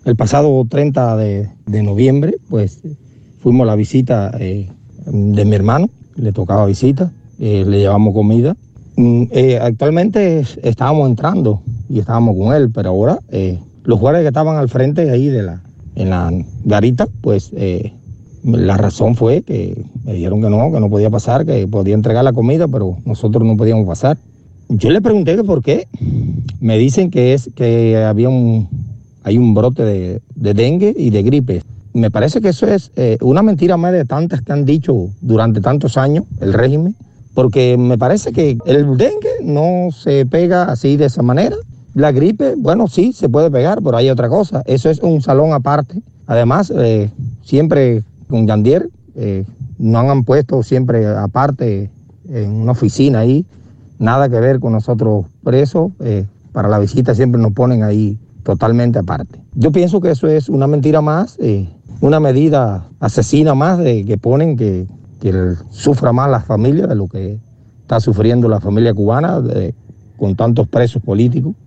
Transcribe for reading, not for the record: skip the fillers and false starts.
El pasado 30 de noviembre, pues fuimos a la visita de mi hermano, le tocaba visita, le llevamos comida. Actualmente estábamos entrando y estábamos con él, pero ahora los guardias que estaban al frente ahí en la garita, pues la razón fue que me dijeron que no podía pasar, que podía entregar la comida, pero nosotros no podíamos pasar. Yo le pregunté que por qué. Me dicen que hay un brote de dengue y de gripe. Me parece que eso es una mentira más de tantas que han dicho durante tantos años el régimen, porque me parece que el dengue no se pega así de esa manera. La gripe, bueno, sí, se puede pegar, pero hay otra cosa. Eso es un salón aparte. Además, siempre con Yandier, nos han puesto siempre aparte en una oficina ahí, nada que ver con nosotros presos. Para la visita siempre nos ponen ahí totalmente aparte. Yo pienso que eso es una mentira más, una medida asesina más que ponen que sufra más la familia de lo que está sufriendo la familia cubana con tantos presos políticos.